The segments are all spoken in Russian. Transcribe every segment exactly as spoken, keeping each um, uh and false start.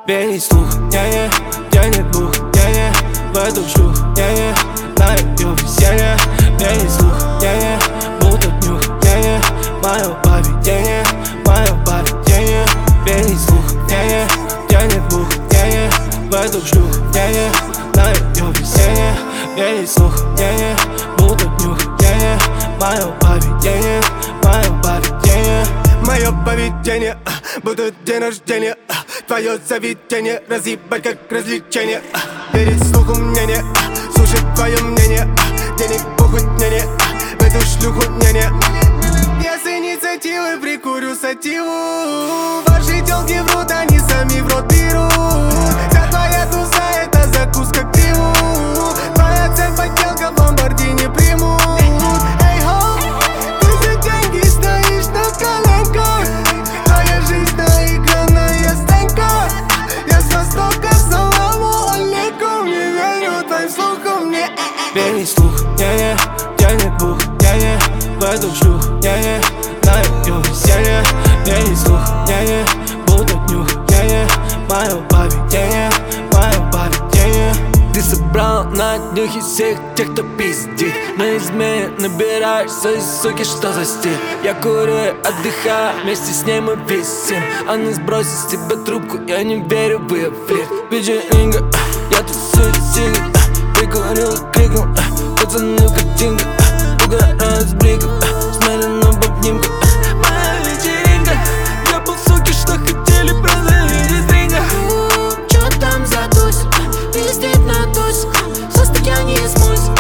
Весь слух, не-не, тянет бух, не-не, в эту шлюх, не-не, на ее веселье. Весь слух, не-не, будто нюх, не-не, мое поведение, мое поведение. Весь слух, не-не, тянет бух, не-не, в эту шлюх, не-не, на ее веселье. Весь слух, не-не, будто нюх, не-не, мое поведение, мое поведение. Мое поведение, будто день рождения. Твое заведение, разъебать как развлечение. Верить слуху мнение, слушать твое мнение. Денег похуй, не-не, в эту шлюху, не-не. Я с инициативы прикурю сативу. Ваши тёлки врут, они сами в рот берут. Вся твоя туса — это закуска к пиву. Твоя цель подделка, в ламборгини примут. Эй, хоу, ты за деньги стоишь на коленках. Твоя жизнь наигранная стенка. Я с востока, саламу алейкум. Не верю твоим слухам, не. Весь слух, не-не, тянет бух, не-не, в эту шлюх, не-не, на ее веселье. Весь слух, не-не, будто нюх, не-не, мое поведение, мое поведение. Ты собрал на днюхе всех тех, кто пиздит. На измене набираешь свои суки, что за стиль. Я курю и отдыхаю, вместе с ней мы висим. Она сбросит с тебя трубку, я не верю в ее флирт. Вечеринка, я тусую сига, прикурил и крикнул, пацаны в картинках, угораю с бликов, смотрю на бабнимка. Моя вечеринка, я был суки, что хотели продавить из ринга. Чё там за тусь? Пиздит на тусь, состояние смусь.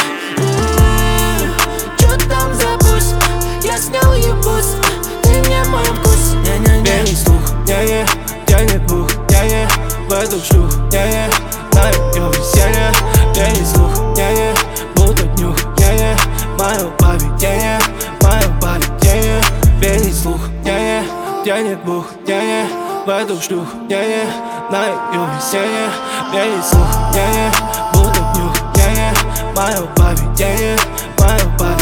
Чё там за пусть? Я снял ебусь, ты мне мой вкус. Весь слух, не-не, тянет бух, не-не, в эту шлюх, не-не, на ее веселье. Весь слух, не-не, будто нюх, не-не, мое поведение, мое поведение. Весь слух, не-не, тянет бух, не-не, в эту шлюх, не-не, на ее веселье. Весь слух, не-не, будто нюх, не-не, мое поведение, мое поведение.